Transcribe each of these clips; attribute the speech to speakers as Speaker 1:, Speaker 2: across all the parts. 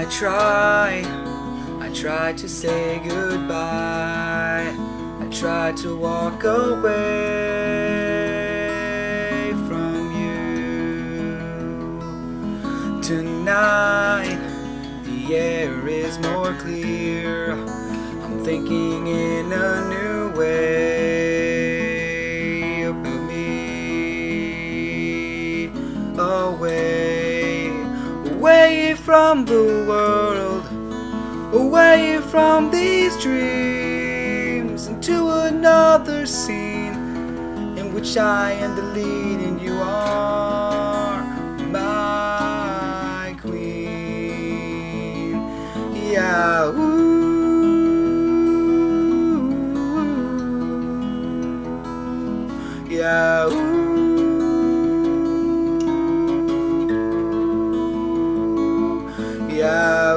Speaker 1: I try to say goodbye. I try to walk away from you. Tonight, the air is more clear. I'm thinking in a new way about me. Away from the world, away from these dreams, into another scene in which I am the lead and you are my queen. Yeah, yeah, yeah,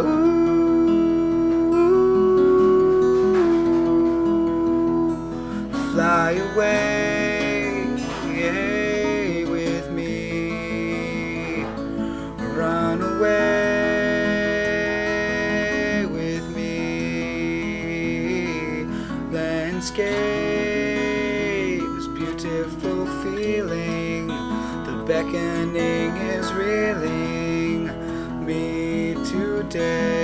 Speaker 1: fly away with me, run away with me. Landscapes, beautiful feeling, the beckoning is reeling me today.